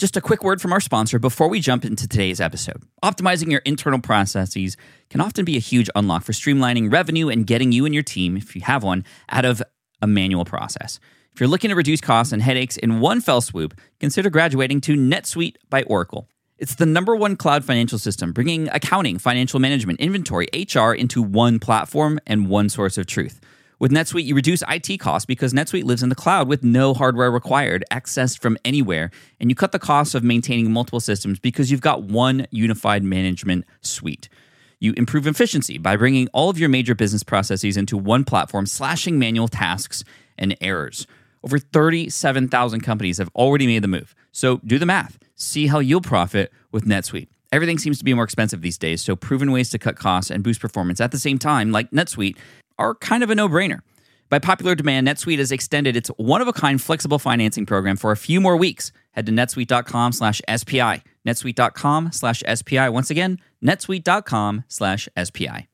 Just a quick word from our sponsor before we jump into today's episode. Optimizing your internal processes can often be a huge unlock for streamlining revenue and getting you and your team, if you have one, out of a manual process. If you're looking to reduce costs and headaches in one fell swoop, consider graduating to NetSuite by Oracle. It's the #1 cloud financial system, bringing accounting, financial management, inventory, HR into one platform and one source of truth. With NetSuite, you reduce IT costs because NetSuite lives in the cloud with no hardware required, accessed from anywhere, and you cut the costs of maintaining multiple systems because you've got one unified management suite. You improve efficiency by bringing all of your major business processes into one platform, slashing manual tasks and errors. Over 37,000 companies have already made the move. So do the math. See how you'll profit with NetSuite. Everything seems to be more expensive these days, so proven ways to cut costs and boost performance at the same time, like NetSuite, are kind of a no-brainer. By popular demand, NetSuite has extended its one-of-a-kind flexible financing program for a few more weeks. Head to netsuite.com/SPI. netsuite.com/SPI. Once again, netsuite.com/SPI.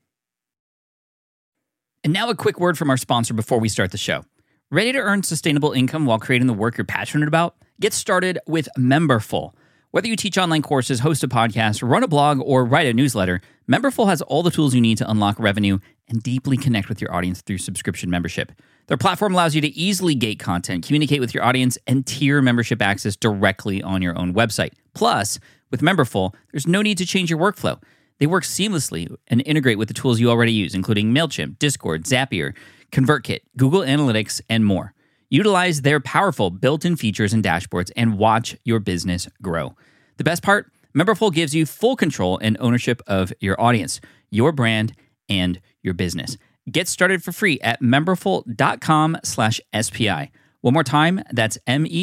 And now a quick word from our sponsor before we start the show. Ready to earn sustainable income while creating the work you're passionate about? Get started with Memberful. Whether you teach online courses, host a podcast, run a blog, or write a newsletter, Memberful has all the tools you need to unlock revenue and deeply connect with your audience through subscription membership. Their platform allows you to easily gate content, communicate with your audience, and tier membership access directly on your own website. Plus, with Memberful, there's no need to change your workflow. They work seamlessly and integrate with the tools you already use, including MailChimp, Discord, Zapier, ConvertKit, Google Analytics, and more. Utilize their powerful built-in features and dashboards and watch your business grow. The best part? Memberful gives you full control and ownership of your audience, your brand, and your business. Get started for free at memberful.com/SPI. One more time, that's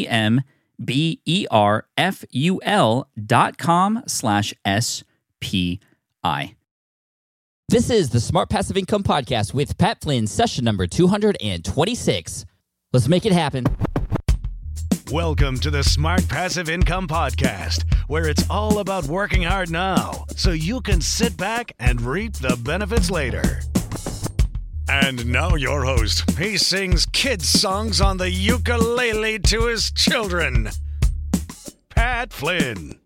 memberful.com/SPI. This is the Smart Passive Income Podcast with Pat Flynn, session number 226. Let's make it happen. Welcome to the Smart Passive Income Podcast, where it's all about working hard now so you can sit back and reap the benefits later. And now your host. He sings kids' songs on the ukulele to his children. Pat Flynn.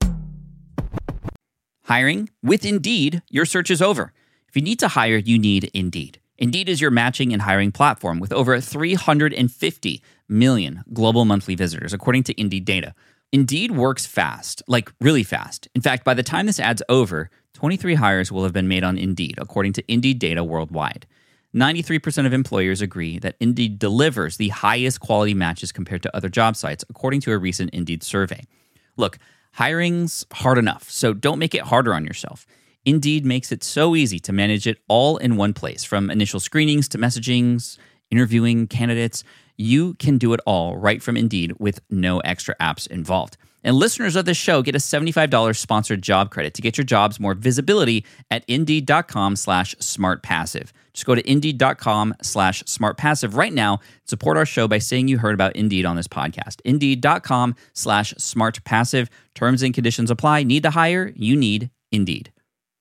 Hiring? With Indeed, your search is over. If you need to hire, you need Indeed. Indeed is your matching and hiring platform with over 350 million global monthly visitors, according to Indeed data. Indeed works fast, like really fast. In fact, by the time this ad's over, 23 hires will have been made on Indeed, according to Indeed data worldwide. 93% of employers agree that Indeed delivers the highest quality matches compared to other job sites, according to a recent Indeed survey. Look, hiring's hard enough, so don't make it harder on yourself. Indeed makes it so easy to manage it all in one place, from initial screenings to messagings, interviewing candidates. You can do it all right from Indeed with no extra apps involved. And listeners of this show get a $75 sponsored job credit to get your jobs more visibility at Indeed.com/SmartPassive. Just go to Indeed.com/SmartPassive right now and support our show by saying you heard about Indeed on this podcast. Indeed.com/SmartPassive. Terms and conditions apply. Need to hire? You need Indeed.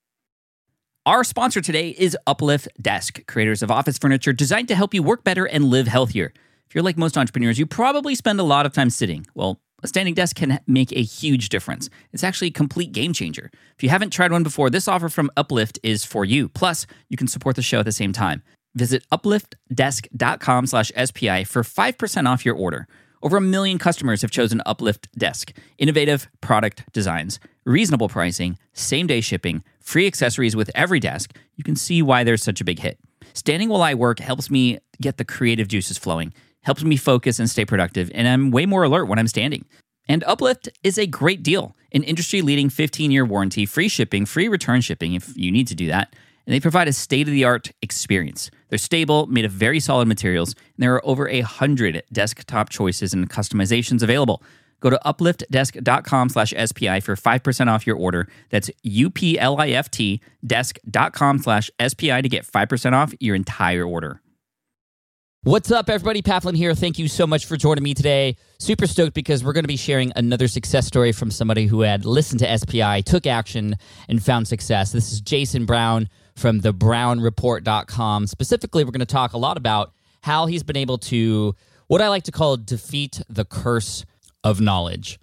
Our sponsor today is Uplift Desk, creators of office furniture designed to help you work better and live healthier. If you're like most entrepreneurs, you probably spend a lot of time sitting. Well, a standing desk can make a huge difference. It's actually a complete game changer. If you haven't tried one before, this offer from Uplift is for you. Plus, you can support the show at the same time. Visit upliftdesk.com/SPI for 5% off your order. Over 1 million customers have chosen Uplift Desk. Innovative product designs, reasonable pricing, same-day shipping, free accessories with every desk. You can see why there's such a big hit. Standing while I work helps me get the creative juices flowing, helps me focus and stay productive, and I'm way more alert when I'm standing. And Uplift is a great deal. An industry-leading 15-year warranty, free shipping, free return shipping if you need to do that. And they provide a state-of-the-art experience. They're stable, made of very solid materials, and there are over 100 desktop choices and customizations available. Go to upliftdesk.com/SPI for 5% off your order. That's UPLIFT desk.com/SPI to get 5% off your entire order. What's up, everybody? Pat Flynn here. Thank you so much for joining me today. Super stoked because we're going to be sharing another success story from somebody who had listened to SPI, took action, and found success. This is Jason Brown from thebrownreport.com. Specifically, we're going to talk a lot about how he's been able to, what I like to call, defeat the curse of knowledge.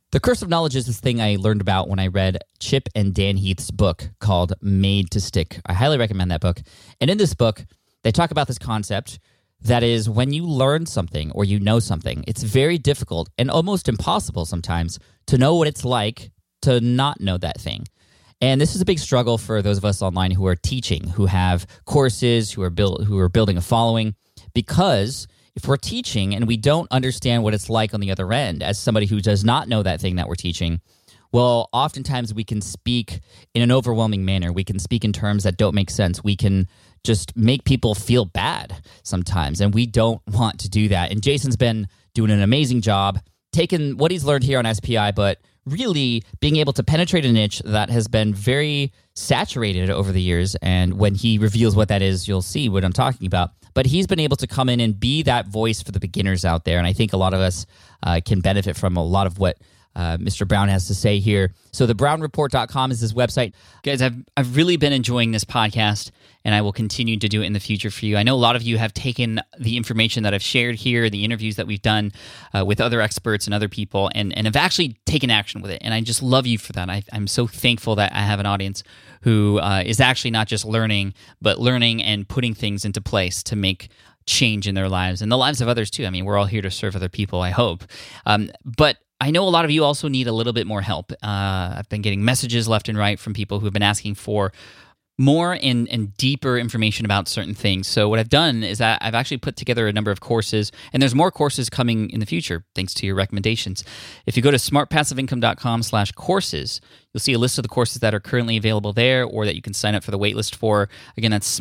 The Curse of Knowledge is this thing I learned about when I read Chip and Dan Heath's book called Made to Stick. I highly recommend that book. And in this book, they talk about this concept that is when you learn something or you know something, it's very difficult and almost impossible sometimes to know what it's like to not know that thing. And this is a big struggle for those of us online who are teaching, who have courses, who are building a following, because if we're teaching and we don't understand what it's like on the other end as somebody who does not know that thing that we're teaching, well, oftentimes we can speak in an overwhelming manner. We can speak in terms that don't make sense. We can just make people feel bad sometimes, and we don't want to do that. And Jason's been doing an amazing job taking what he's learned here on SPI, but really being able to penetrate a niche that has been very saturated over the years. And when he reveals what that is, you'll see what I'm talking about. But he's been able to come in and be that voice for the beginners out there. And I think a lot of us can benefit from a lot of what Mr. Brown has to say here. So thebrownreport.com is his website. Guys, I've really been enjoying this podcast, and I will continue to do it in the future for you. I know a lot of you have taken the information that I've shared here, the interviews that we've done with other experts and other people, and have actually taken action with it. And I just love you for that. I'm so thankful that I have an audience who is actually not just learning, but learning and putting things into place to make change in their lives and the lives of others too. I mean, we're all here to serve other people, I hope. But I know a lot of you also need a little bit more help. I've been getting messages left and right from people who have been asking for more and deeper information about certain things. So what I've done is that I've actually put together a number of courses, and there's more courses coming in the future, thanks to your recommendations. If you go to smartpassiveincome.com/courses, you'll see a list of the courses that are currently available there or that you can sign up for the waitlist for. Again, that's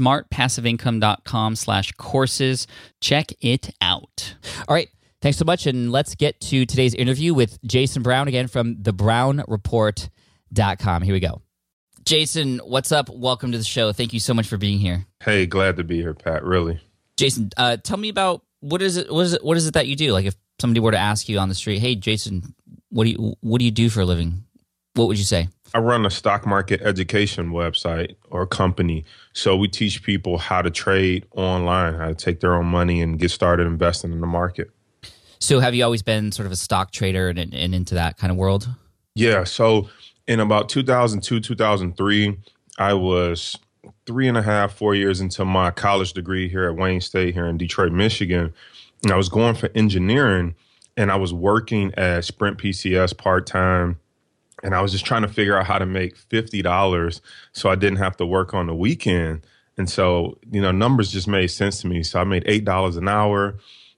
smartpassiveincome.com/courses. Check it out. All right. Thanks so much, and let's get to today's interview with Jason Brown, again from thebrownreport.com. Here we go. Jason, what's up? Welcome to the show. Thank you so much for being here. Hey, glad to be here, Pat, really. Jason, tell me about what is it that you do? Like if somebody were to ask you on the street, hey, Jason, what do you do for a living? What would you say? I run a stock market education website or company. So we teach people how to trade online, how to take their own money and get started investing in the market. So have you always been sort of a stock trader and into that kind of world? Yeah. So in about 2002, 2003, I was 3.5, 4 years into my college degree here at Wayne State here in Detroit, Michigan. And I was going for engineering, and I was working at Sprint PCS part-time. And I was just trying to figure out how to make $50 so I didn't have to work on the weekend. And so, numbers just made sense to me. So I made $8 an hour.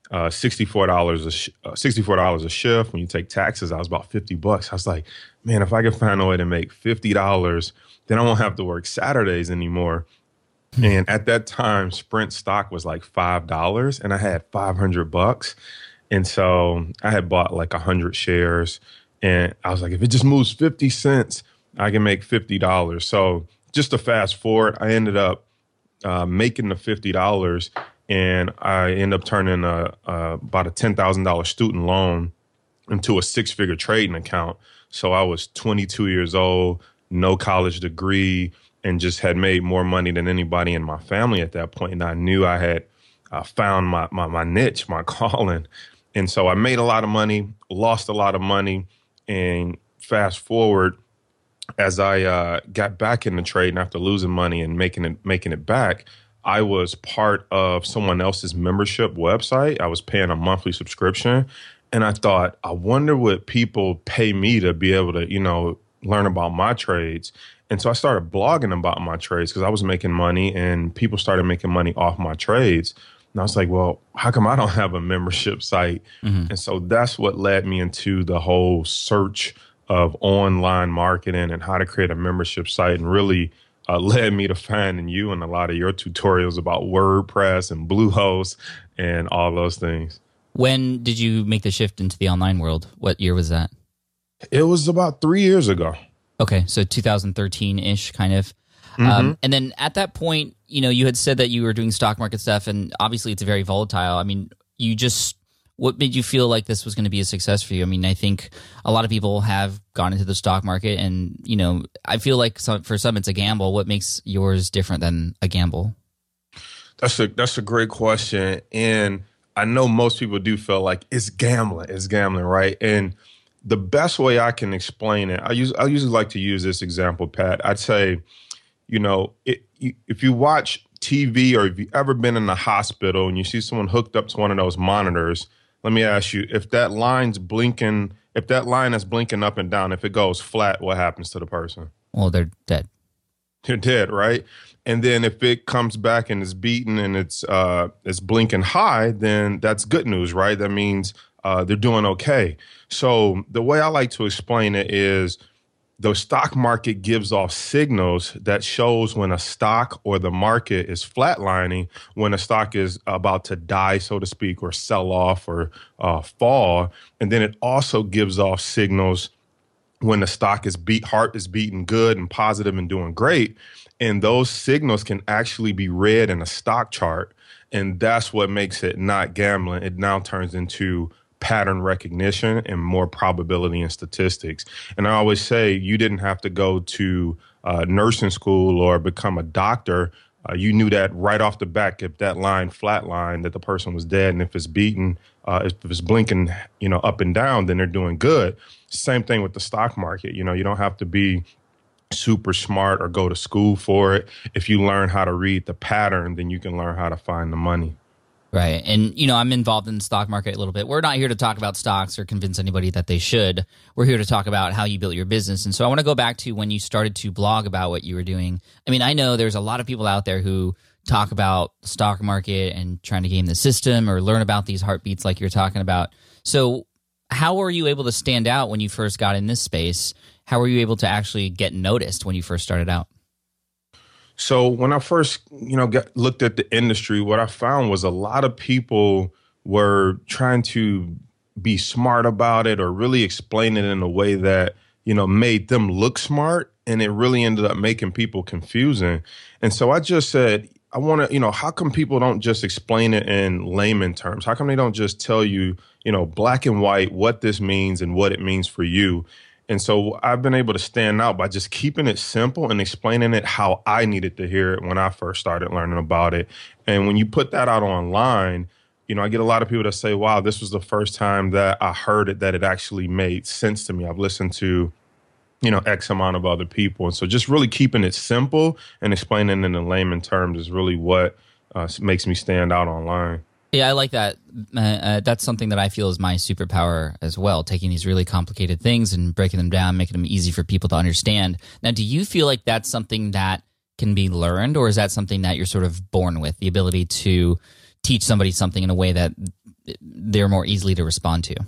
$64 a shift. When you take taxes, I was about $50. I was like, man, if I could find a way to make $50, then I won't have to work Saturdays anymore. And at that time, Sprint stock was like $5, and I had $500. And so I had bought like 100 shares, and I was like, if it just moves 50 cents, I can make $50. So just to fast forward, I ended up making the $50. And I ended up turning about a $10,000 student loan into a six-figure trading account. So I was 22 years old, no college degree, and just had made more money than anybody in my family at that point. And I knew I had found my niche, my calling. And so I made a lot of money, lost a lot of money. And fast forward, as I got back into trading after losing money and making it back, I was part of someone else's membership website. I was paying a monthly subscription. And I thought, I wonder what people pay me to be able to, learn about my trades. And so I started blogging about my trades because I was making money and people started making money off my trades. And I was like, well, how come I don't have a membership site? Mm-hmm. And so that's what led me into the whole search of online marketing and how to create a membership site, and really led me to finding you and a lot of your tutorials about WordPress and Bluehost and all those things. When did you make the shift into the online world? What year was that? It was about 3 years ago. Okay, so 2013-ish kind of. Mm-hmm. And then at that point, you had said that you were doing stock market stuff, and obviously it's very volatile. I mean, what made you feel like this was going to be a success for you? I mean, I think a lot of people have gone into the stock market, and, I feel like for some it's a gamble. What makes yours different than a gamble? That's a great question. And I know most people do feel like it's gambling, right? And the best way I can explain it, I usually like to use this example, Pat. I'd say, if you watch TV or if you've ever been in the hospital and you see someone hooked up to one of those monitors, let me ask you, if that line is blinking up and down, if it goes flat, what happens to the person? Well, they're dead. They're dead, right? And then if it comes back and is beaten and it's blinking high, then that's good news, right? That means they're doing okay. So the way I like to explain it is the stock market gives off signals that shows when a stock or the market is flatlining, when a stock is about to die, so to speak, or sell off or fall. And then it also gives off signals when the stock heart is beating good and positive and doing great. And those signals can actually be read in a stock chart. And that's what makes it not gambling. It now turns into pattern recognition and more probability and statistics. And I always say you didn't have to go to nursing school or become a doctor. You knew that right off the bat, if that line flatlined, that the person was dead. And if it's beaten, if it's blinking, up and down, then they're doing good. Same thing with the stock market. You don't have to be super smart or go to school for it. If you learn how to read the pattern, then you can learn how to find the money. Right. And, I'm involved in the stock market a little bit. We're not here to talk about stocks or convince anybody that they should. We're here to talk about how you built your business. And so I want to go back to when you started to blog about what you were doing. I mean, I know there's a lot of people out there who talk about the stock market and trying to game the system or learn about these heartbeats like you're talking about. So how were you able to stand out when you first got in this space? How were you able to actually get noticed when you first started out? So when I first, looked at the industry, what I found was a lot of people were trying to be smart about it or really explain it in a way that, made them look smart. And it really ended up making people confusing. And so I just said, I want to, how come people don't just explain it in layman terms? How come they don't just tell you, black and white, what this means and what it means for you? And so I've been able to stand out by just keeping it simple and explaining it how I needed to hear it when I first started learning about it. And when you put that out online, I get a lot of people that say, wow, this was the first time that I heard it, that it actually made sense to me. I've listened to, X amount of other people. And so just really keeping it simple and explaining it in layman terms is really what makes me stand out online. Yeah, I like that. That's something that I feel is my superpower as well, taking these really complicated things and breaking them down, making them easy for people to understand. Now, do you feel like that's something that can be learned, or is that something that you're sort of born with, the ability to teach somebody something in a way that they're more easily to respond to?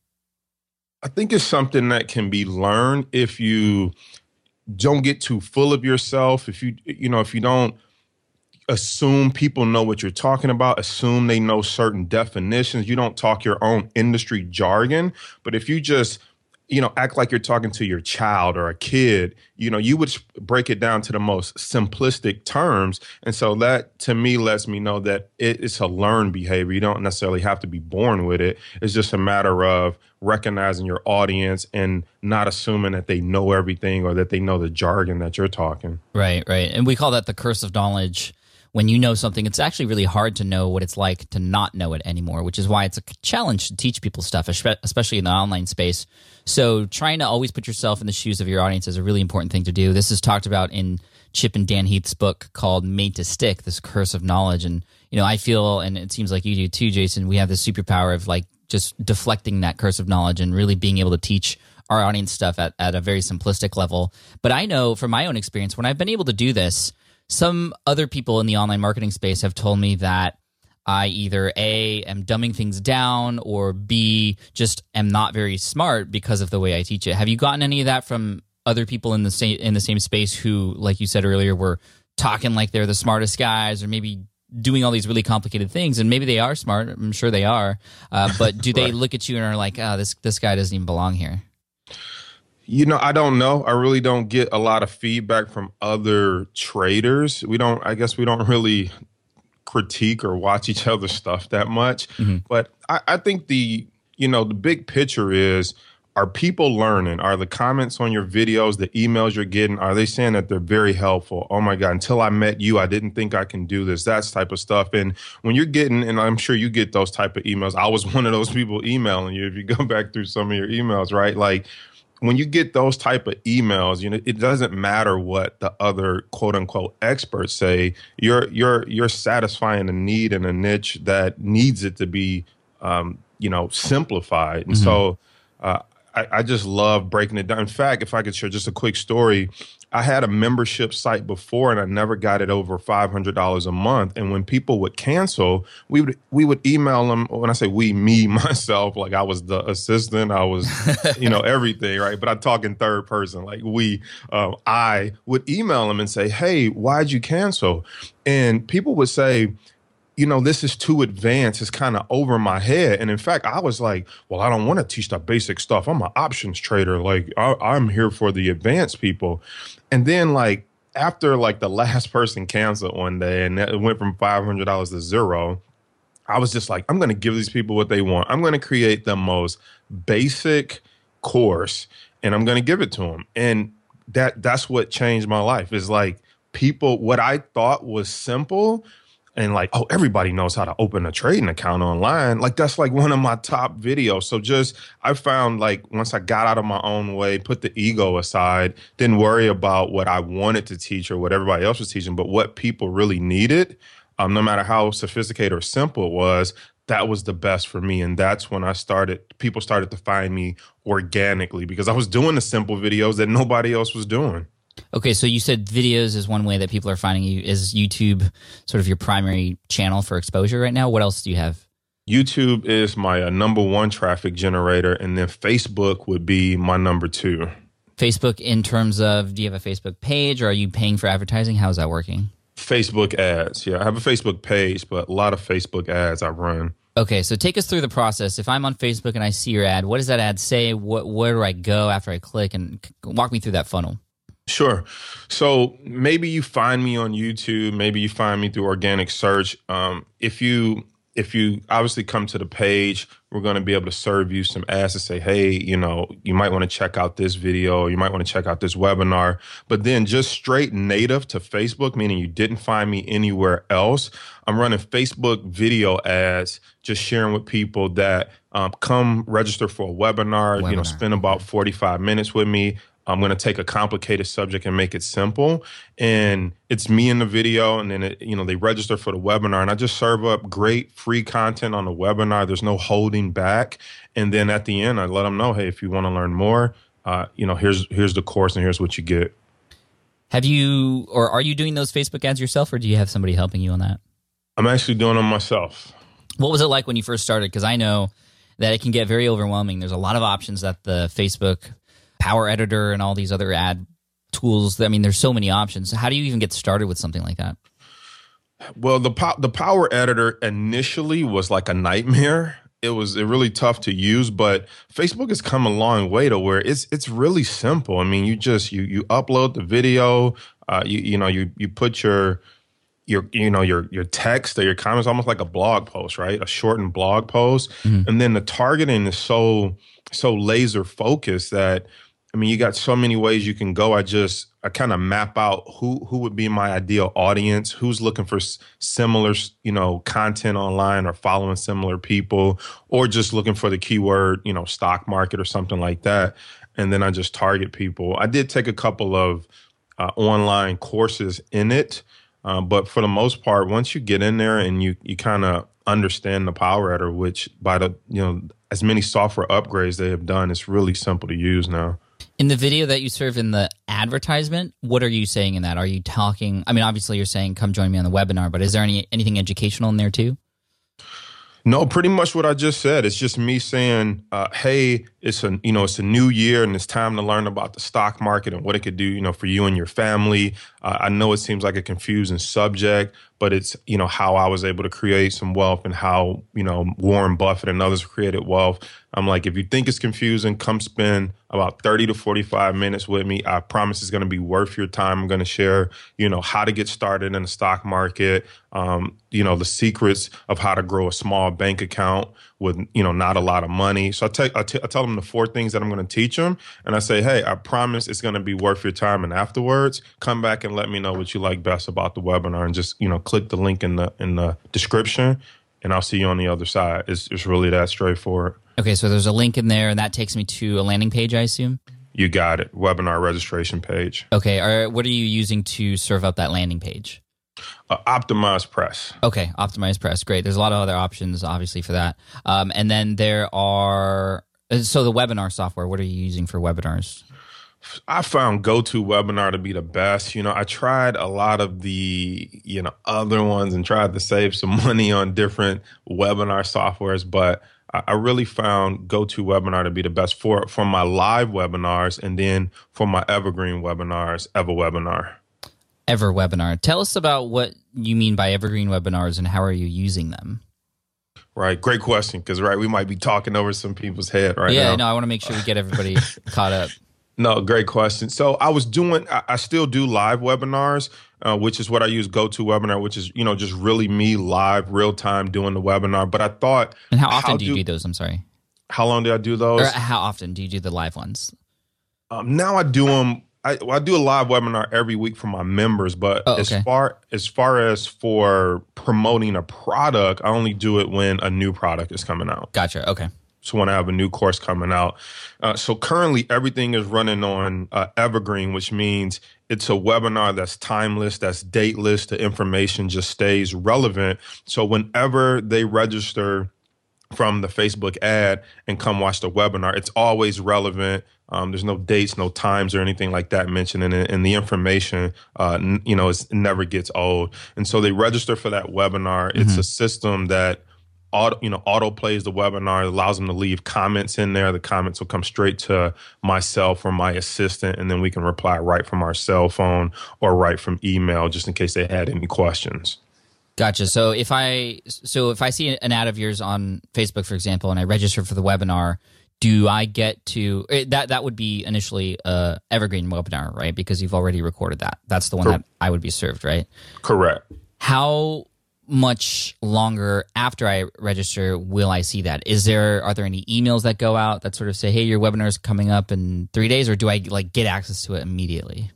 I think it's something that can be learned if you don't get too full of yourself, if you don't assume people know what you're talking about, assume they know certain definitions. You don't talk your own industry jargon, but if you just, act like you're talking to your child or a kid, you would break it down to the most simplistic terms. And so that to me lets me know that it's a learned behavior. You don't necessarily have to be born with it. It's just a matter of recognizing your audience and not assuming that they know everything or that they know the jargon that you're talking. Right. And we call that the curse of knowledge. When you know something, it's actually really hard to know what it's like to not know it anymore, which is why it's a challenge to teach people stuff, especially in the online space. So trying to always put yourself in the shoes of your audience is a really important thing to do. This is talked about in Chip and Dan Heath's book called Made to Stick, this curse of knowledge. And, I feel, and it seems like you do too, Jason, we have this superpower of like just deflecting that curse of knowledge and really being able to teach our audience stuff at a very simplistic level. But I know from my own experience, when I've been able to do this, some other people in the online marketing space have told me that I either A, am dumbing things down, or B, just am not very smart because of the way I teach it. Have you gotten any of that from other people in the same space who, like you said earlier, were talking like they're the smartest guys, or maybe doing all these really complicated things? And maybe they are smart. I'm sure they are. But do they look at you and are like, this guy doesn't even belong here? I don't know. I really don't get a lot of feedback from other traders. I guess we don't really critique or watch each other's stuff that much. Mm-hmm. But I think the big picture is are people learning? Are the comments on your videos, the emails you're getting, are they saying that they're very helpful? Oh my God, until I met you, I didn't think I can do this, that type of stuff. And when you're getting, and I'm sure you get those type of emails, I was one of those people emailing you, if you go back through some of your emails, right? Like when you get those type of emails, you know, it doesn't matter what the other quote unquote experts say, you're satisfying a need and a niche that needs it to be, you know, simplified. And so, I just love breaking it down. In fact, if I could share just a quick story, I had a membership site before and I never got it over $500 a month. And when people would cancel, we would email them. When I say we, me, myself, like I was the assistant, I was, you know, everything, right? But I talk in third person, like I would email them and say, hey, why'd you cancel? And people would say, you know, this is too advanced. It's kind of over my head. And in fact, I was like, well, I don't want to teach the basic stuff. I'm an options trader. Like I'm here for the advanced people. And then like after like the last person canceled one day and it went from $500 to zero, I was just like, I'm going to give these people what they want. I'm going to create the most basic course and I'm going to give it to them. And that's what changed my life is like people, what I thought was simple and like, oh, everybody knows how to open a trading account online. Like that's like one of my top videos. So just, I found like once I got out of my own way, put the ego aside, didn't worry about what I wanted to teach or what everybody else was teaching, but what people really needed, no matter how sophisticated or simple it was, that was the best for me. And that's when people started to find me organically because I was doing the simple videos that nobody else was doing. Okay, so you said videos is one way that people are finding you. Is YouTube sort of your primary channel for exposure right now? What else do you have? YouTube is my number one traffic generator, and then Facebook would be my number two. Facebook in terms of, do you have a Facebook page or are you paying for advertising? How's that working? Facebook ads. Yeah, I have a Facebook page, but a lot of Facebook ads I run. Okay, so take us through the process. If I'm on Facebook and I see your ad, what does that ad say? Where do I go after I click? And walk me through that funnel. Sure. So maybe you find me on YouTube, maybe you find me through organic search. If you obviously come to the page, we're going to be able to serve you some ads to say, hey, you know, you might want to check out this video, you might want to check out this webinar. But then just straight native to Facebook, meaning you didn't find me anywhere else, I'm running Facebook video ads, just sharing with people that come register for a webinar, you know, spend about 45 minutes with me. I'm going to take a complicated subject and make it simple. And it's me in the video. And then, they register for the webinar. And I just serve up great free content on the webinar. There's no holding back. And then at the end, I let them know, hey, if you want to learn more, here's the course and here's what you get. Have you, or are you doing those Facebook ads yourself, or do you have somebody helping you on that? I'm actually doing them myself. What was it like when you first started? Because I know that it can get very overwhelming. There's a lot of options that the Facebook Power Editor and all these other ad tools. I mean, there's so many options. How do you even get started with something like that? Well, the Power Editor initially was like a nightmare. It was really tough to use, but Facebook has come a long way to where it's really simple. I mean, you upload the video, you put your text or your comments, almost like a blog post, right? A shortened blog post. Mm-hmm. And then the targeting is so laser focused that, I mean, you got so many ways you can go. I kind of map out who would be my ideal audience, who's looking for similar, content online or following similar people, or just looking for the keyword, stock market or something like that. And then I just target people. I did take a couple of online courses in it. But for the most part, once you get in there and you kind of understand the Power Editor, which by the, as many software upgrades they have done, it's really simple to use now. In the video that you serve in the advertisement, what are you saying in that? Are you talking, I mean, obviously you're saying, come join me on the webinar, but is there anything educational in there too? No, pretty much what I just said. It's just me saying, hey, it's a new year and it's time to learn about the stock market and what it could do, for you and your family. I know it seems like a confusing subject, but it's, how I was able to create some wealth and how, Warren Buffett and others created wealth. I'm like, if you think it's confusing, come spend about 30 to 45 minutes with me. I promise it's going to be worth your time. I'm going to share, how to get started in the stock market, the secrets of how to grow a small bank account with, not a lot of money. So I tell them them the 4 things that I'm going to teach them. And I say, hey, I promise it's going to be worth your time. And afterwards, come back and let me know what you like best about the webinar, and just, click the link in the description, and I'll see you on the other side. It's really that straightforward. Okay, so there's a link in there, and that takes me to a landing page, I assume? You got it. Webinar registration page. Okay, what are you using to serve up that landing page? OptimizePress. Okay, OptimizePress. Great. There's a lot of other options, obviously, for that. And then there are... So the webinar software, what are you using for webinars? I found GoToWebinar to be the best. I tried a lot of the, other ones and tried to save some money on different webinar softwares, but I really found GoToWebinar to be the best for my live webinars, and then for my evergreen webinars, EverWebinar. EverWebinar. Tell us about what you mean by evergreen webinars and how are you using them? Right. Great question, because, we might be talking over some people's head right now. Yeah, no, I want to make sure we get everybody caught up. No, great question. So I still do live webinars, which is what I use GoToWebinar, which is, just really me live, real time doing the webinar. But I thought... And how often do you do those? I'm sorry. How long do I do those? Or how often do you do the live ones? Now I do them... I do a live webinar every week for my members, but as far as for promoting a product, I only do it when a new product is coming out. Gotcha. Okay. So when I have a new course coming out. So currently everything is running on Evergreen, which means it's a webinar that's timeless, that's dateless. The information just stays relevant. So whenever they register from the Facebook ad and come watch the webinar, it's always relevant. There's no dates, no times or anything like that mentioned in it. And the information, it never gets old. And so they register for that webinar. Mm-hmm. It's a system that auto plays the webinar, allows them to leave comments in there. The comments will come straight to myself or my assistant, and then we can reply right from our cell phone or right from email, just in case they had any questions. Gotcha. So if I see an ad of yours on Facebook, for example, and I register for the webinar, do I get to that would be initially a evergreen webinar, right? Because you've already recorded that. That's the one that I would be served, right? Correct. How much longer after I register will I see that? Are there any emails that go out that sort of say, hey, your webinar is coming up in 3 days, or do I get access to it immediately?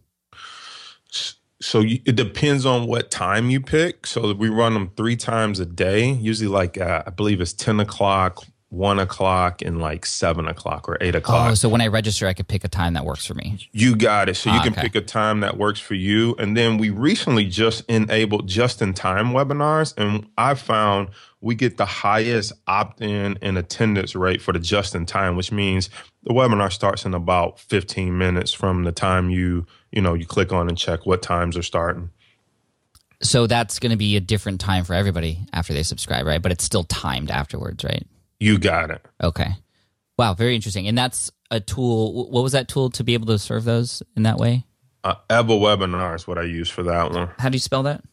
So it depends on what time you pick. So we run them 3 times a day, usually I believe it's 10 o'clock, 1 o'clock, and 7 o'clock or 8 o'clock. Oh, so when I register, I could pick a time that works for me. You got it. So you can pick a time that works for you. And then we recently just enabled just-in-time webinars, and I found we get the highest opt-in and attendance rate for the just-in-time, which means the webinar starts in about 15 minutes from the time you click on and check what times are starting. So that's going to be a different time for everybody after they subscribe, right? But it's still timed afterwards, right? You got it. Okay. Wow, very interesting. And that's a tool. What was that tool to be able to serve those in that way? EverWebinar is what I use for that one. How do you spell that?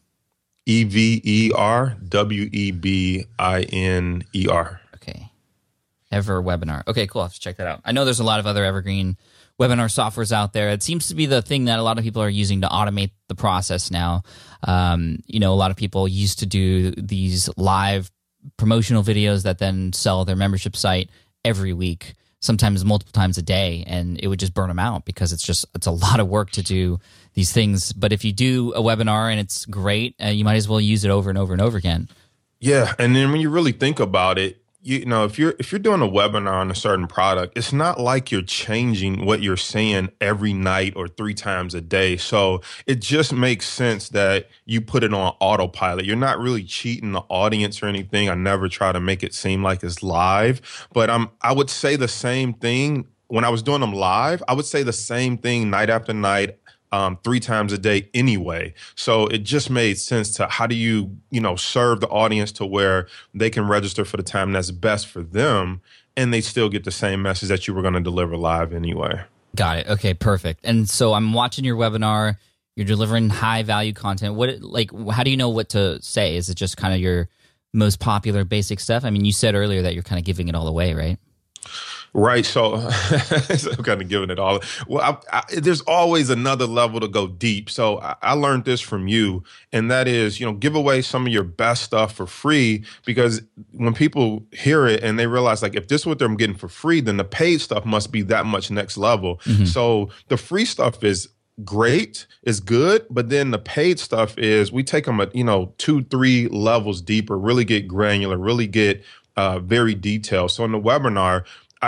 EverWebiner. Okay. EverWebinar. Okay, cool. I'll have to check that out. I know there's a lot of other evergreen webinar softwares out there. It seems to be the thing that a lot of people are using to automate the process now. A lot of people used to do these live promotional videos that then sell their membership site every week, sometimes multiple times a day, and it would just burn them out because it's a lot of work to do these things. But if you do a webinar and it's great, you might as well use it over and over and over again. Yeah, and then when you really think about it, if you're doing a webinar on a certain product, it's not like you're changing what you're saying every night or 3 times a day. So it just makes sense that you put it on autopilot. You're not really cheating the audience or anything. I never try to make it seem like it's live, but I would say the same thing when I was doing them live. I would say the same thing night after night, 3 times a day anyway. So it just made sense to how do you, serve the audience to where they can register for the time that's best for them, and they still get the same message that you were going to deliver live anyway. Got it. Okay, perfect. And so I'm watching your webinar. You're delivering high value content. How do you know what to say? Is it just kind of your most popular basic stuff? I mean, you said earlier that you're kind of giving it all away, right? Right. So, so I'm kind of giving it all. Well, there's always another level to go deep. So I learned this from you, and that is, give away some of your best stuff for free, because when people hear it and they realize, like, if this is what they're getting for free, then the paid stuff must be that much next level. Mm-hmm. So the free stuff is great, is good, but then the paid stuff is we take them at 2-3 levels deeper, really get granular, really get very detailed. So in the webinar,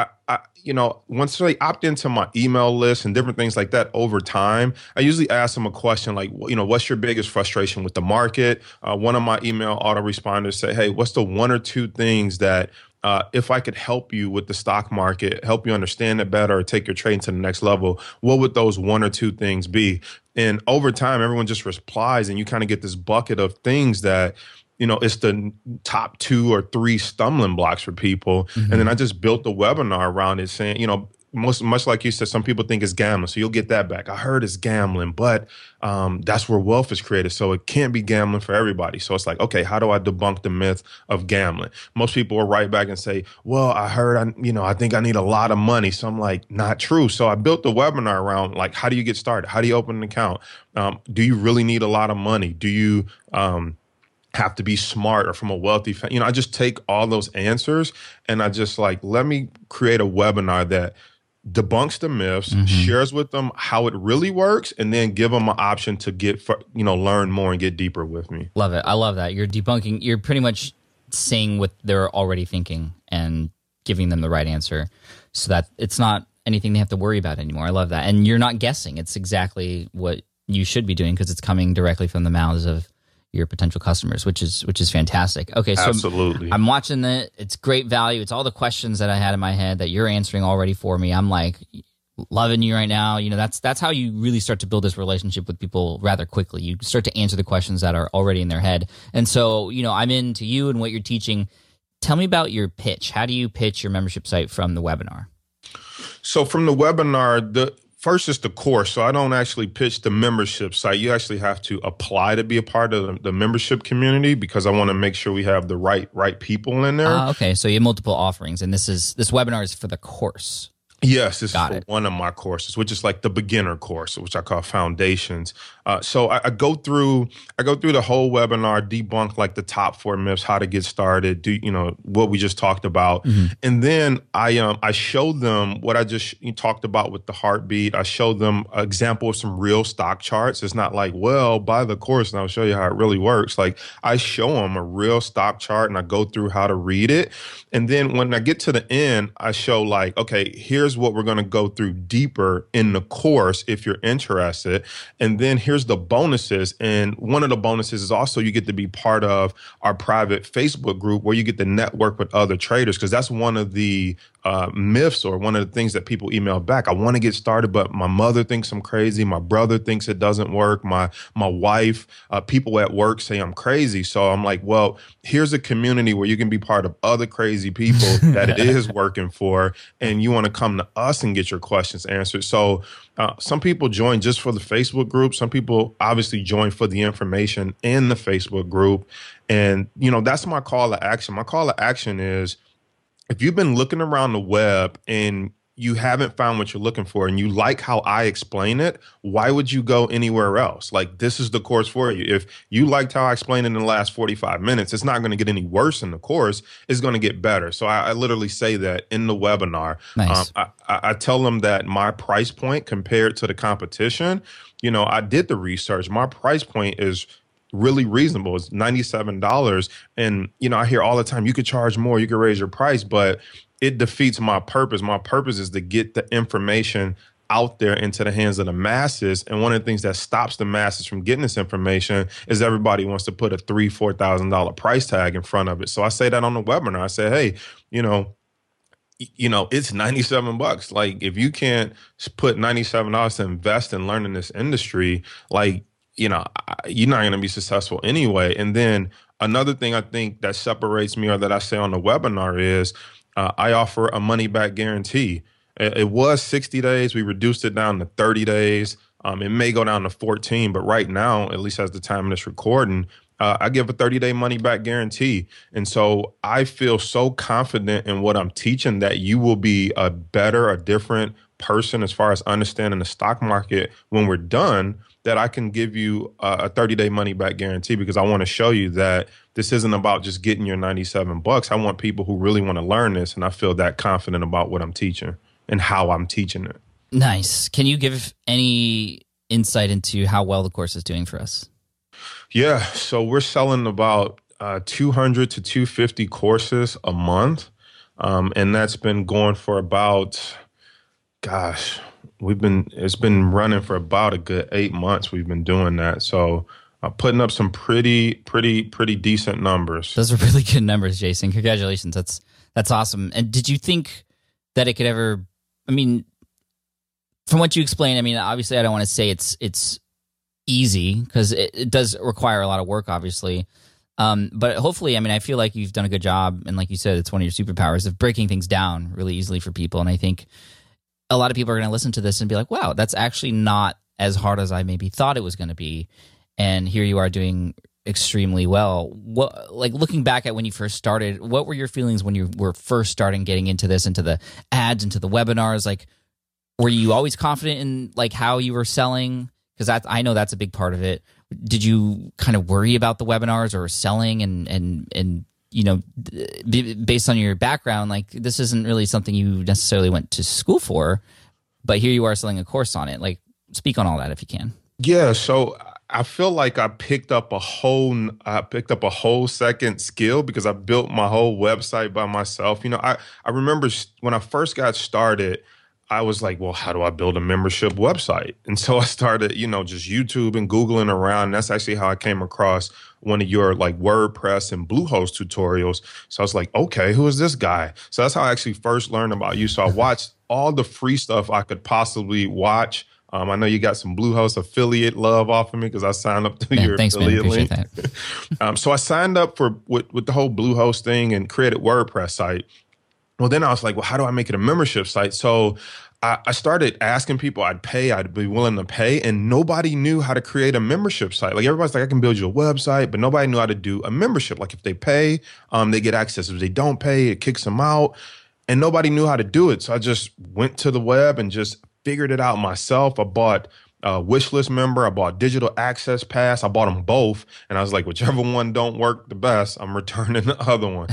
once they opt into my email list and different things like that over time, I usually ask them a question like, what's your biggest frustration with the market? One of my email autoresponders say, hey, what's the 1 or 2 things that if I could help you with the stock market, help you understand it better, or take your trading to the next level, what would those 1 or 2 things be? And over time, everyone just replies, and you kind of get this bucket of things that it's the top 2 or 3 stumbling blocks for people. Mm-hmm. And then I just built the webinar around it saying, much like you said, some people think it's gambling. So you'll get that back. I heard it's gambling, but that's where wealth is created. So it can't be gambling for everybody. So it's like, okay, how do I debunk the myth of gambling? Most people will write back and say, well, I heard, I think I need a lot of money. So I'm like, not true. So I built the webinar around, like, how do you get started? How do you open an account? Do you really need a lot of money? Do you have to be smart or from a wealthy family? I just take all those answers and I just let me create a webinar that debunks the myths, mm-hmm. shares with them how it really works, and then give them an option to learn more and get deeper with me. Love it. I love that. You're debunking, you're pretty much saying what they're already thinking and giving them the right answer so that it's not anything they have to worry about anymore. I love that. And you're not guessing. It's exactly what you should be doing because it's coming directly from the mouths of your potential customers, which is fantastic. Okay, so absolutely. I'm watching it. It's great value. It's all the questions that I had in my head that you're answering already for me. I'm like loving you right now. That's how you really start to build this relationship with people rather quickly. You start to answer the questions that are already in their head. And so, I'm into you and what you're teaching. Tell me about your pitch. How do you pitch your membership site from the webinar? So from the webinar, first is the course. So I don't actually pitch the membership site. You actually have to apply to be a part of the membership community because I want to make sure we have the right people in there. Okay, so you have multiple offerings, and this webinar is for the course. Yes, this is for one of my courses, which is like the beginner course, which I call Foundations. So I go through the whole webinar, debunk like the top 4 myths, how to get started, do what we just talked about, mm-hmm. and then I show them what I just talked about with the heartbeat. I show them an example of some real stock charts. It's not like, well, buy the course and I'll show you how it really works. Like I show them a real stock chart and I go through how to read it, and then when I get to the end, I show like, okay, here's what we're going to go through deeper in the course if you're interested. And then here's the bonuses. And one of the bonuses is also you get to be part of our private Facebook group where you get to network with other traders, because that's one of the myths or one of the things that people email back. I want to get started, but my mother thinks I'm crazy. My brother thinks it doesn't work. My wife, people at work say I'm crazy. So I'm like, well, here's a community where you can be part of other crazy people that it is working for, and you want to come to us and get your questions answered. So some people join just for the Facebook group. Some people obviously join for the information in the Facebook group. And, that's my call to action. My call to action is, if you've been looking around the web and you haven't found what you're looking for and you like how I explain it, why would you go anywhere else? Like, this is the course for you. If you liked how I explained it in the last 45 minutes, it's not going to get any worse in the course. It's going to get better. So I literally say that in the webinar. Nice. I tell them that my price point compared to the competition, I did the research. My price point is really reasonable. It's $97. And, I hear all the time, you could charge more, you could raise your price, but it defeats my purpose. My purpose is to get the information out there into the hands of the masses. And one of the things that stops the masses from getting this information is everybody wants to put a $3,000, $4,000 price tag in front of it. So I say that on the webinar. I say, hey, it's $97. Like, if you can't put $97 to invest in learning this industry, like, you're not going to be successful anyway. And then another thing I think that separates me, or that I say on the webinar, is I offer a money back guarantee. It was 60 days. We reduced it down to 30 days. It may go down to 14, but right now, at least as the time of this recording, I give a 30-day money back guarantee. And so I feel so confident in what I'm teaching that you will be a different person as far as understanding the stock market when we're done, that I can give you a 30-day money back guarantee, because I want to show you that this isn't about just getting your $97. I want people who really want to learn this. And I feel that confident about what I'm teaching and how I'm teaching it. Nice. Can you give any insight into how well the course is doing for us? Yeah. So we're selling about 200 to 250 courses a month. And that's been going for about, it's been running for about a good 8 months. We've been doing that. So putting up some pretty decent numbers. Those are really good numbers, Jason. Congratulations. That's awesome. And did you think that it could ever, I mean, from what you explained, I mean, obviously I don't want to say it's easy, because it does require a lot of work, obviously. But hopefully, I mean, I feel like you've done a good job. And like you said, it's one of your superpowers of breaking things down really easily for people. And I think a lot of people are going to listen to this and be like, wow, that's actually not as hard as I maybe thought it was going to be. And here you are doing extremely well. What, like looking back at when you first started, what were your feelings when you were first starting getting into this, into the ads, into the webinars? Like, were you always confident in like how you were selling? Because I know that's a big part of it. Did you kind of worry about the webinars or selling and you know, based on your background, like this isn't really something you necessarily went to school for, but here you are selling a course on it. Like, speak on all that if you can. Yeah. So I feel like I picked up a whole second skill, because I built my whole website by myself. You know, I remember when I first got started, I was like, well, how do I build a membership website? And so I started, you know, just YouTube and Googling around. And that's actually how I came across one of your like WordPress and Bluehost tutorials. So I was like, okay, who is this guy? So that's how I actually first learned about you. So I watched all the free stuff I could possibly watch. I know you got some Bluehost affiliate love off of me because I signed up to your affiliate link. So I signed up with the whole Bluehost thing and created WordPress site. Well, then I was like, well, how do I make it a membership site? So I started asking people I'd be willing to pay, and nobody knew how to create a membership site. Like everybody's like, I can build you a website, but nobody knew how to do a membership. Like if they pay, they get access. If they don't pay, it kicks them out, and nobody knew how to do it. So I just went to the web and just figured it out myself. I bought Wishlist Member. I bought Digital Access Pass. I bought them both. And I was like, whichever one don't work the best, I'm returning the other one.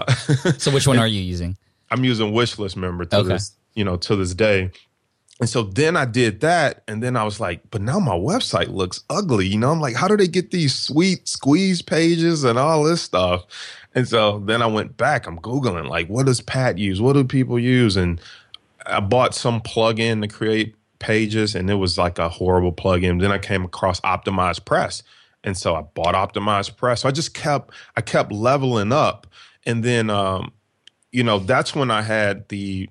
So which one are you using? I'm using Wishlist Member to this day. And so then I did that. And then I was like, but now my website looks ugly. You know, I'm like, how do they get these sweet squeeze pages and all this stuff? And so then I went back. I'm Googling, like, what does Pat use? What do people use? And I bought some plugin to create pages, and it was like a horrible plugin. Then I came across Optimize Press. And so I bought Optimize Press. So I kept leveling up. And then, you know, that's when I had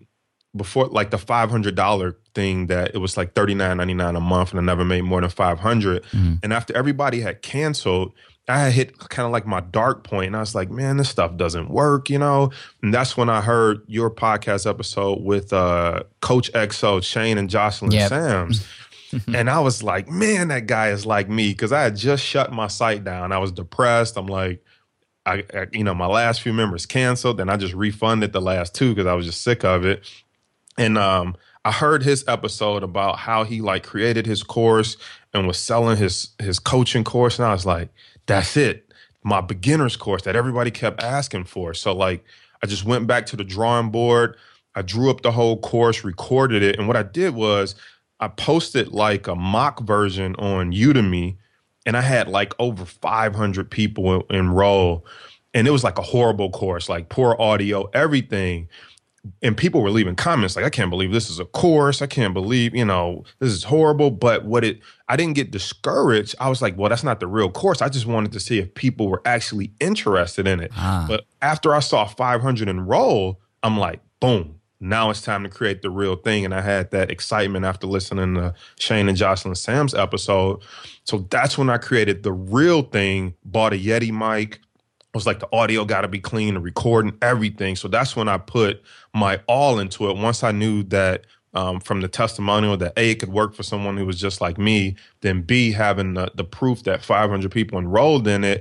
before like the $500 thing that it was like $39.99 a month, and I never made more than $500. Mm-hmm. And after everybody had canceled, I had hit kind of like my dark point, and I was like, man, this stuff doesn't work, you know? And that's when I heard your podcast episode with Coach XO, Shane and Jocelyn Sams. And I was like, man, that guy is like me, because I had just shut my site down. I was depressed. I'm like, I my last few members canceled, and I just refunded the last two because I was just sick of it. And I heard his episode about how he like created his course and was selling his coaching course. And I was like, that's it, my beginner's course that everybody kept asking for. So like, I just went back to the drawing board. I drew up the whole course, recorded it. And what I did was I posted like a mock version on Udemy, and I had like over 500 people enroll. And it was like a horrible course, like poor audio, everything. And people were leaving comments like, I can't believe this is a course. I can't believe, this is horrible. But I didn't get discouraged. I was like, well, that's not the real course. I just wanted to see if people were actually interested in it. But after I saw 500 enroll, I'm like, boom, now it's time to create the real thing. And I had that excitement after listening to Shane and Jocelyn Sam's episode. So that's when I created the real thing, bought a Yeti mic. Was like, the audio got to be clean, the recording, everything. So that's when I put my all into it. Once I knew that from the testimonial that A, it could work for someone who was just like me, then B, having the proof that 500 people enrolled in it,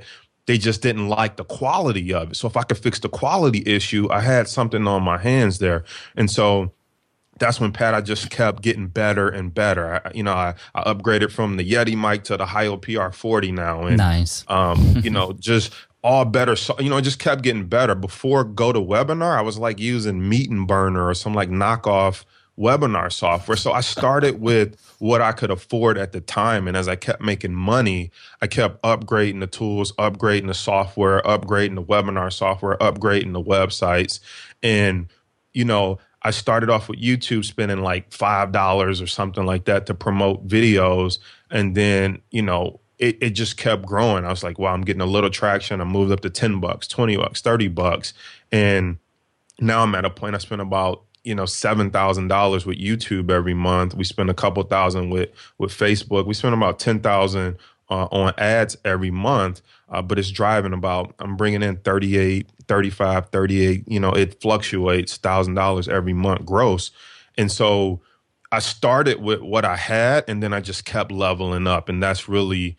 they just didn't like the quality of it. So if I could fix the quality issue, I had something on my hands there. And so that's when, Pat, I just kept getting better and better. I upgraded from the Yeti mic to the Hyo PR40 now. And, nice. Just all better. So, it just kept getting better. Before GoToWebinar, I was like using Meeting Burner or some like knockoff webinar software. So I started with what I could afford at the time. And as I kept making money, I kept upgrading the tools, upgrading the software, upgrading the webinar software, upgrading the websites. And, I started off with YouTube spending like $5 or something like that to promote videos. And then, it just kept growing. I was like, wow, I'm getting a little traction. I moved up to $10, $20, $30. And now I'm at a point I spend about, $7,000 with YouTube every month. We spend a couple thousand with Facebook. We spend about $10,000 on ads every month. But it's driving I'm bringing in 38, 35, 38, it fluctuates $1,000 every month gross. And so I started with what I had, and then I just kept leveling up. And that's really,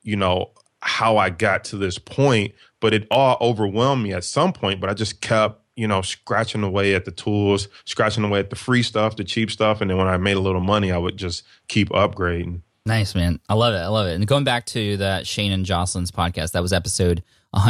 how I got to this point. But it all overwhelmed me at some point, but I just kept, scratching away at the tools, scratching away at the free stuff, the cheap stuff. And then when I made a little money, I would just keep upgrading. Nice, man. I love it. I love it. And going back to that Shane and Jocelyn's podcast, that was episode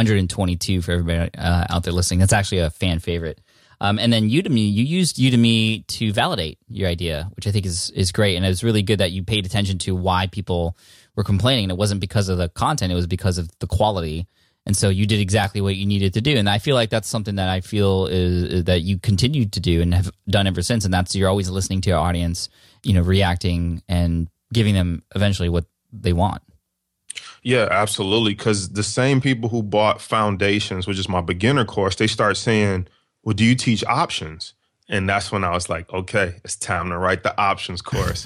122 for everybody out there listening. That's actually a fan favorite. And then Udemy, you used Udemy to validate your idea, which I think is great. And it was really good that you paid attention to why people were complaining. And it wasn't because of the content, it was because of the quality. And so you did exactly what you needed to do. And I feel like that's something that I feel is that you continued to do and have done ever since. And that's, you're always listening to your audience, reacting and giving them eventually what they want. Yeah, absolutely. Because the same people who bought Foundations, which is my beginner course, they start saying, well, do you teach options? And that's when I was like, okay, it's time to write the options course.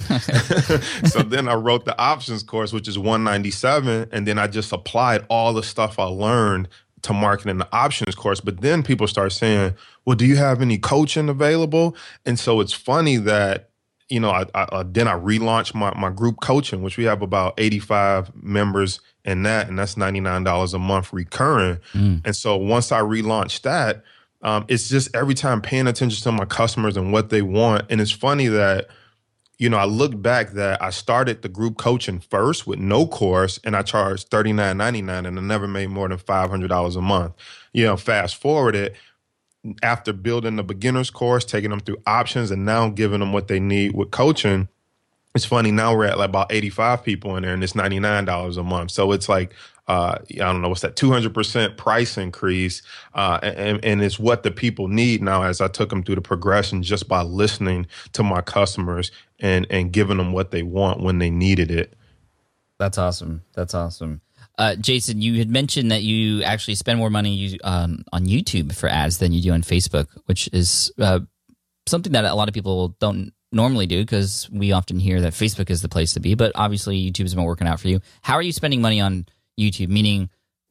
So then I wrote the options course, which is $197. And then I just applied all the stuff I learned to marketing the options course. But then people start saying, well, do you have any coaching available? And so it's funny that, then I relaunched my group coaching, which we have about 85 members in that, and that's $99 a month recurring. And so once I relaunched that, it's just every time paying attention to my customers and what they want. And it's funny that, I look back that I started the group coaching first with no course, and I charged $39.99, and I never made more than $500 a month. Fast forward it, after building the beginner's course, taking them through options, and now giving them what they need with coaching, it's funny, now we're at like about 85 people in there, and it's $99 a month. So it's like, I don't know, what's that, 200% price increase. And it's what the people need now as I took them through the progression just by listening to my customers and giving them what they want when they needed it. That's awesome. That's awesome. Jason, you had mentioned that you actually spend more money on YouTube for ads than you do on Facebook, which is something that a lot of people don't normally do because we often hear that Facebook is the place to be, but obviously YouTube's been working out for you. How are you spending money on YouTube? Meaning,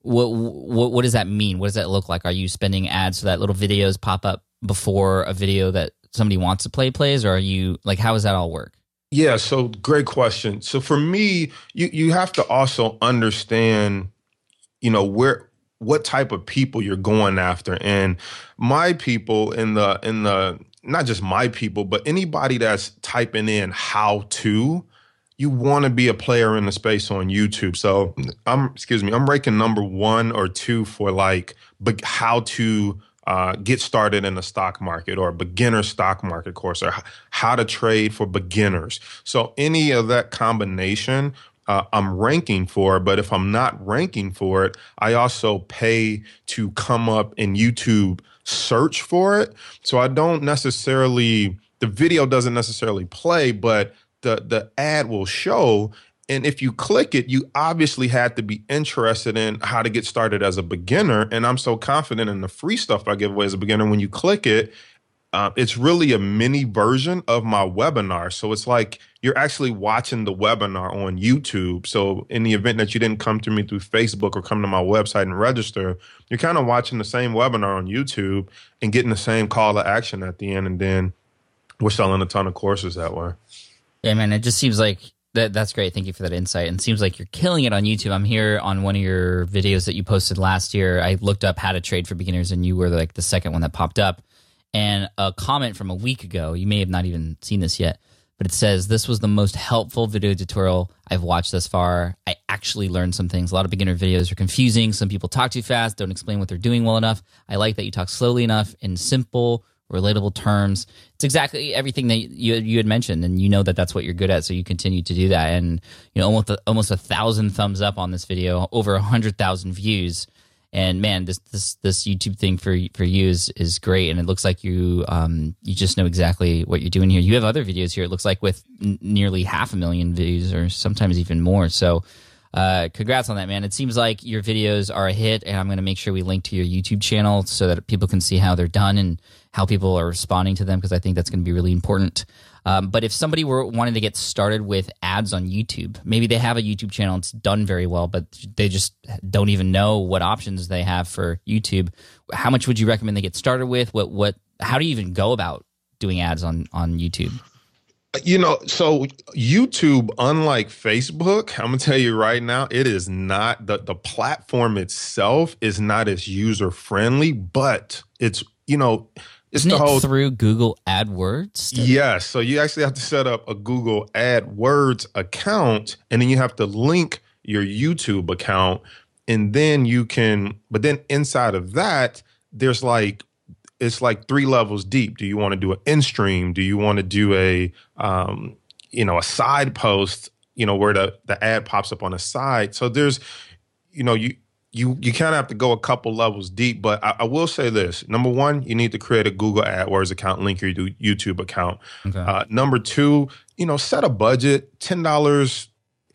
what does that mean? What does that look like? Are you spending ads so that little videos pop up before a video that somebody wants to plays, or are you like, how does that all work? Yeah, so great question. So for me, you have to also understand, what type of people you're going after. And my people in the not just my people, but anybody that's typing in how to, you want to be a player in the space on YouTube. So I'm ranking number 1 or 2 for like how to get started in the stock market, or beginner stock market course, or how to trade for beginners. So any of that combination, I'm ranking for. But if I'm not ranking for it, I also pay to come up in YouTube search for it. So I don't necessarily, the video doesn't necessarily play, but the ad will show. And if you click it, you obviously had to be interested in how to get started as a beginner. And I'm so confident in the free stuff I give away as a beginner. When you click it, it's really a mini version of my webinar. So it's like you're actually watching the webinar on YouTube. So in the event that you didn't come to me through Facebook or come to my website and register, you're kind of watching the same webinar on YouTube and getting the same call to action at the end. And then we're selling a ton of courses that way. Yeah, man, it just seems like That's great. Thank you for that insight. And it seems like you're killing it on YouTube. I'm here on one of your videos that you posted last year. I looked up how to trade for beginners, and you were like the second one that popped up. And a comment from a week ago, you may have not even seen this yet, but it says, "This was the most helpful video tutorial I've watched thus far. I actually learned some things. A lot of beginner videos are confusing. Some people talk too fast, don't explain what they're doing well enough. I like that you talk slowly enough in simple, relatable terms." It's exactly everything that you had mentioned, and you know that that's what you're good at, so you continue to do that. And almost 1,000 thumbs up on this video, over 100,000 views. And man, this YouTube thing for you is great, and it looks like you just know exactly what you're doing here. You have other videos here, it looks like, with nearly 500,000 views, or sometimes even more. So congrats on that, man. It seems like your videos are a hit, and I'm going to make sure we link to your YouTube channel so that people can see how they're done and how people are responding to them, because I think that's going to be really important. But if somebody were wanting to get started with ads on YouTube, maybe they have a YouTube channel, it's done very well, but they just don't even know what options they have for YouTube. How much would you recommend they get started with? How do you even go about doing ads on YouTube? So YouTube, unlike Facebook, I'm gonna tell you right now, it is not the platform itself is not as user friendly, but it's Isn't it through Google AdWords? Yes. So you actually have to set up a Google AdWords account, and then you have to link your YouTube account, and then but then inside of that, it's like 3 levels deep. Do you want to do an in-stream? Do you want to do a side post, where the ad pops up on the side? So there's, you kind of have to go a couple levels deep, but I will say this. Number one, you need to create a Google AdWords account, link your YouTube account. Okay. Number two, set a budget, $10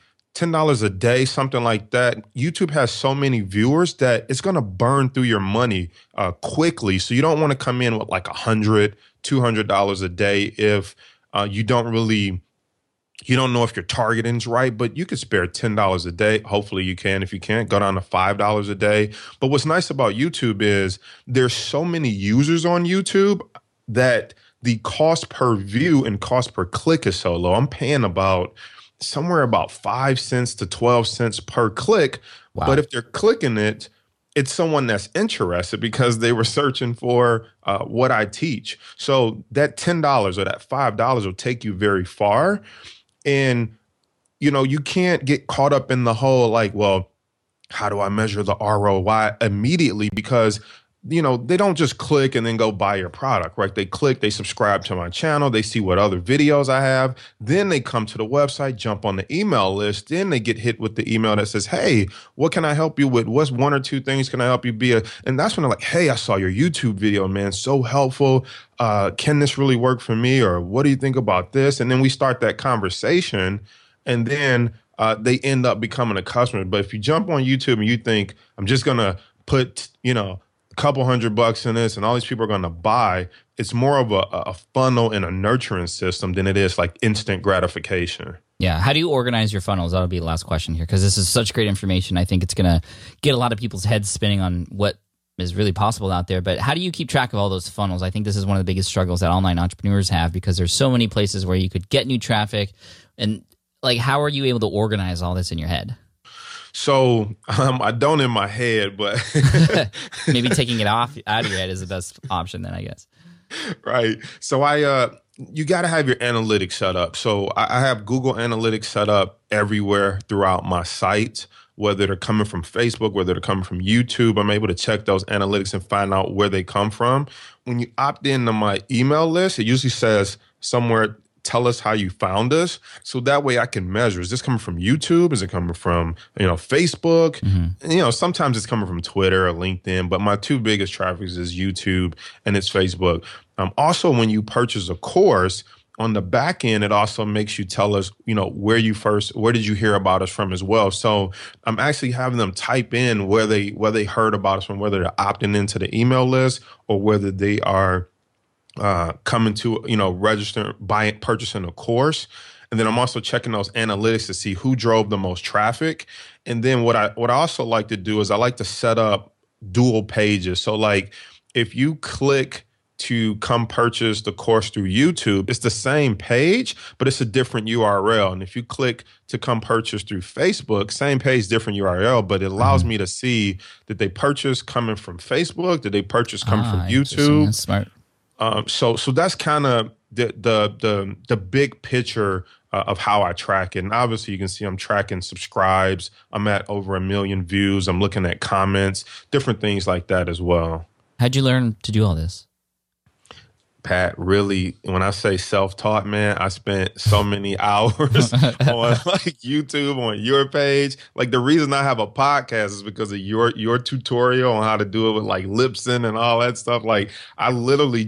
a day, something like that. YouTube has so many viewers that it's going to burn through your money quickly. So you don't want to come in with like $100, $200 a day if you don't know if your targeting's right, but you could spare $10 a day. Hopefully you can. If you can't, go down to $5 a day. But what's nice about YouTube is there's so many users on YouTube that the cost per view and cost per click is so low. I'm paying somewhere about 5 cents to 12 cents per click. Wow. But if they're clicking it, it's someone that's interested because they were searching for what I teach. So that $10 or that $5 will take you very far. And, you can't get caught up in the whole how do I measure the ROI immediately? Because, they don't just click and then go buy your product, right? They click, they subscribe to my channel, they see what other videos I have. Then they come to the website, jump on the email list. Then they get hit with the email that says, "Hey, what can I help you with? What's 1 or 2 things can I help you be?" And that's when they're like, "Hey, I saw your YouTube video, man. So helpful. Can this really work for me? Or what do you think about this?" And then we start that conversation, and then they end up becoming a customer. But if you jump on YouTube and you think, "I'm just going to put, couple $100 in this and all these people are going to buy," it's more of a funnel and a nurturing system than it is like instant gratification. Yeah. How do you organize your funnels? That'll be the last question here, because this is such great information. I think it's going to get a lot of people's heads spinning on what is really possible out there. But how do you keep track of all those funnels? I think this is one of the biggest struggles that online entrepreneurs have, because there's so many places where you could get new traffic. And how are you able to organize all this in your head? So I don't in my head, but maybe taking it out of your head is the best option then, I guess. Right. So you got to have your analytics set up. So I have Google Analytics set up everywhere throughout my site, whether they're coming from Facebook, whether they're coming from YouTube. I'm able to check those analytics and find out where they come from. When you opt into my email list, it usually says somewhere, "Tell us how you found us." So that way I can measure, is this coming from YouTube? Is it coming from, Facebook? Mm-hmm. And, sometimes it's coming from Twitter or LinkedIn, but my 2 biggest traffics is YouTube and it's Facebook. Also, when you purchase a course, on the back end, it also makes you tell us, where did you hear about us from as well. So I'm actually having them type in where they heard about us from, whether they're opting into the email list or whether they are coming to, purchasing a course. And then I'm also checking those analytics to see who drove the most traffic. And then what I also like to do is I like to set up dual pages. So if you click to come purchase the course through YouTube, it's the same page, but it's a different URL. And if you click to come purchase through Facebook, same page, different URL, but it allows me to see that they purchase coming from Facebook, that they purchase coming from YouTube. That's smart. So that's kind of the big picture of how I track it. And obviously you can see I'm tracking subscribes. I'm at over 1 million views. I'm looking at comments, different things like that as well. How'd you learn to do all this? Pat, really, when I say self-taught, man, I spent so many hours on like YouTube, on your page. Like the reason I have a podcast is because of your tutorial on how to do it with like Libsyn and all that stuff. Like I literally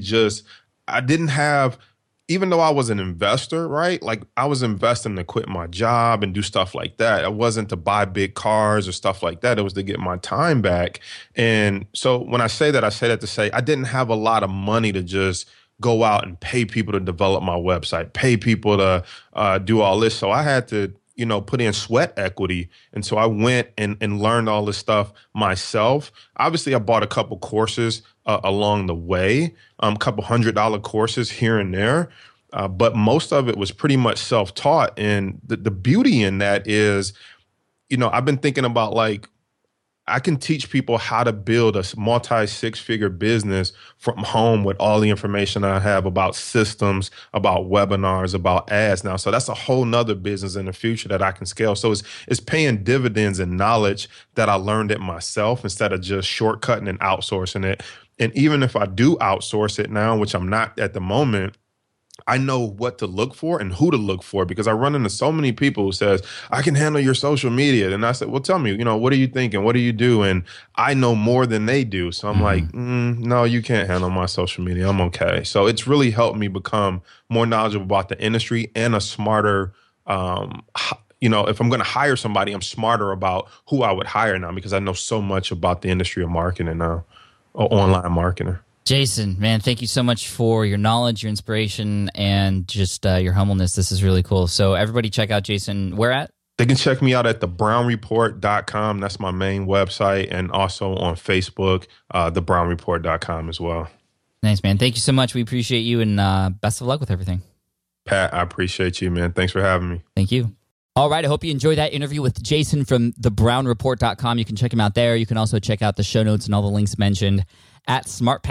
I didn't have, even though I was an investor, right? Like I was investing to quit my job and do stuff like that. It wasn't to buy big cars or stuff like that. It was to get my time back. And so when I say that to say I didn't have a lot of money to just go out and pay people to develop my website, pay people to do all this. So I had to, put in sweat equity. And so I went and learned all this stuff myself. Obviously, I bought a couple courses along the way, a couple $100 courses here and there. But most of it was pretty much self-taught. And the beauty in that is, I've been thinking about like, I can teach people how to build a multi-six-figure business from home with all the information I have about systems, about webinars, about ads now. So that's a whole nother business in the future that I can scale. So it's paying dividends in knowledge that I learned it myself instead of just shortcutting and outsourcing it. And even if I do outsource it now, which I'm not at the moment, I know what to look for and who to look for because I run into so many people who says, I can handle your social media. And I said, well, tell me, what are you thinking? What do you do? And I know more than they do. So I'm like, no, you can't handle my social media. I'm okay. So it's really helped me become more knowledgeable about the industry and a smarter, if I'm going to hire somebody, I'm smarter about who I would hire now because I know so much about the industry of marketing now, or online marketing. Jason, man, thank you so much for your knowledge, your inspiration, and just your humbleness. This is really cool. So everybody check out Jason. Where at? They can check me out at thebrownreport.com. That's my main website. And also on Facebook, thebrownreport.com as well. Nice, man. Thank you so much. We appreciate you, and best of luck with everything. Pat, I appreciate you, man. Thanks for having me. Thank you. All right, I hope you enjoyed that interview with Jason from thebrownreport.com. You can check him out there. You can also check out the show notes and all the links mentioned at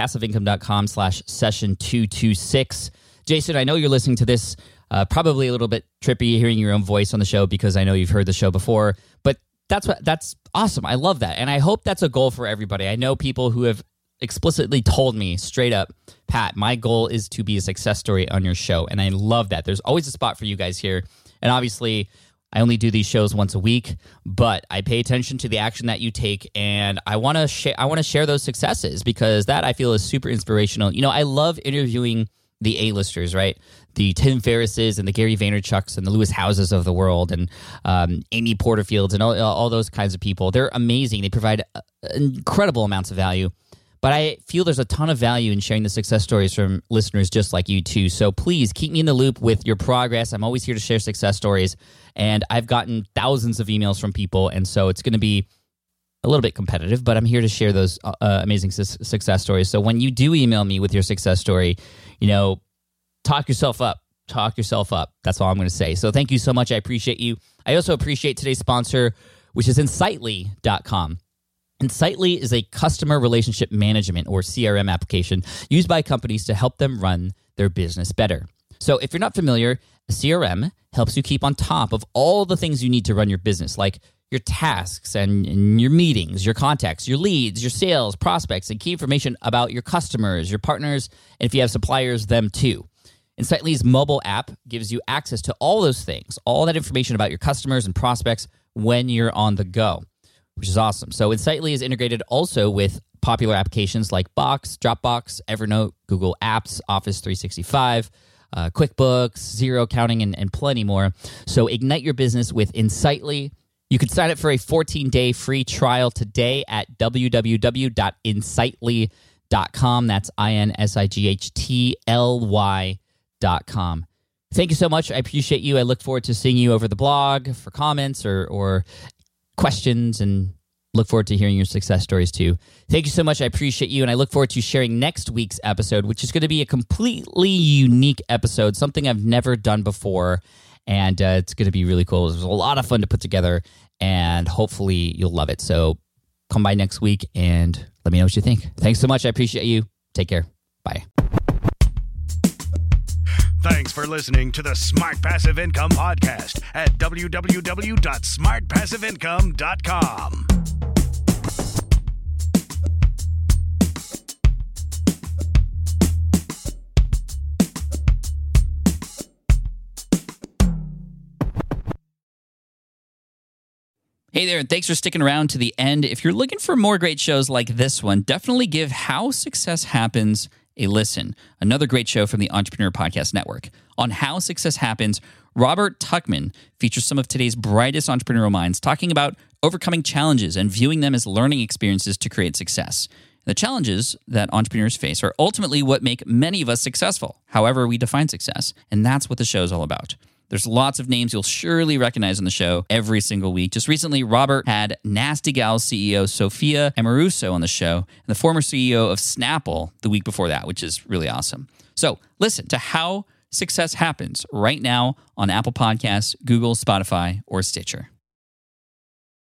smartpassiveincome.com/session226. Jason, I know you're listening to this probably a little bit trippy hearing your own voice on the show because I know you've heard the show before, but that's awesome. I love that. And I hope that's a goal for everybody. I know people who have explicitly told me straight up, Pat, my goal is to be a success story on your show. And I love that. There's always a spot for you guys here. And obviously, I only do these shows once a week, but I pay attention to the action that you take, and I want to share those successes because that I feel is super inspirational. I love interviewing the A-listers, right? The Tim Ferrisses and the Gary Vaynerchuks and the Lewis Houses of the world and Amy Porterfields and all those kinds of people. They're amazing. They provide incredible amounts of value. But I feel there's a ton of value in sharing the success stories from listeners just like you too. So please keep me in the loop with your progress. I'm always here to share success stories. And I've gotten thousands of emails from people. And so it's going to be a little bit competitive, but I'm here to share those amazing success stories. So when you do email me with your success story, talk yourself up. Talk yourself up. That's all I'm going to say. So thank you so much. I appreciate you. I also appreciate today's sponsor, which is Insightly.com. Insightly is a customer relationship management or CRM application used by companies to help them run their business better. So if you're not familiar, a CRM helps you keep on top of all the things you need to run your business, like your tasks and your meetings, your contacts, your leads, your sales, prospects, and key information about your customers, your partners, and if you have suppliers, them too. Insightly's mobile app gives you access to all those things, all that information about your customers and prospects when you're on the go, which is awesome. So Insightly is integrated also with popular applications like Box, Dropbox, Evernote, Google Apps, Office 365, QuickBooks, Xero Accounting, and plenty more. So ignite your business with Insightly. You can sign up for a 14-day free trial today at www.insightly.com. That's INSIGHTLY.com. Thank you so much. I appreciate you. I look forward to seeing you over the blog for comments or questions and Look forward to hearing your success stories too. Thank you so much. I appreciate you. And I look forward to sharing next week's episode, which is going to be a completely unique episode, something I've never done before. And it's going to be really cool. It was a lot of fun to put together, and hopefully you'll love it. So come by next week and let me know what you think. Thanks so much. I appreciate you. Take care. Bye. Thanks for listening to the Smart Passive Income Podcast at www.smartpassiveincome.com. Hey there, and thanks for sticking around to the end. If you're looking for more great shows like this one, definitely give How Success Happens a listen. Another great show from the Entrepreneur Podcast Network. On How Success Happens, Robert Tuchman features some of today's brightest entrepreneurial minds talking about overcoming challenges and viewing them as learning experiences to create success. The challenges that entrepreneurs face are ultimately what make many of us successful, however we define success, and that's what the show is all about. There's lots of names you'll surely recognize on the show every single week. Just recently, Robert had Nasty Gal CEO Sophia Amoruso on the show, and the former CEO of Snapple the week before that, which is really awesome. So listen to How Success Happens right now on Apple Podcasts, Google, Spotify, or Stitcher.